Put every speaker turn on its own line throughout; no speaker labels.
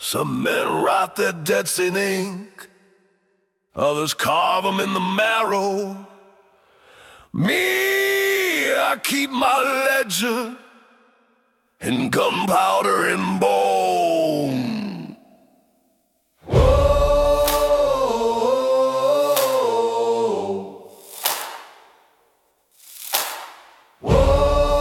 Some men write their debts in ink, others carve them in the marrow. Me, I keep my ledger in gunpowder and bone. Whoa, whoa.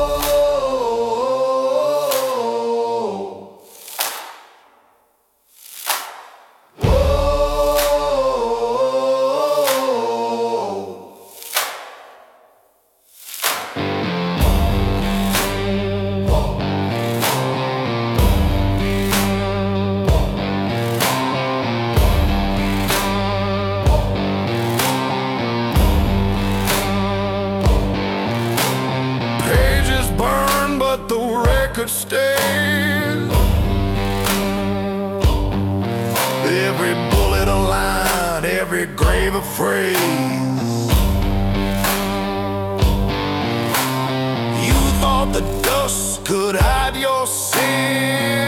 The record stays, every bullet a line, every grave a phrase. You thought the dust could hide your sin.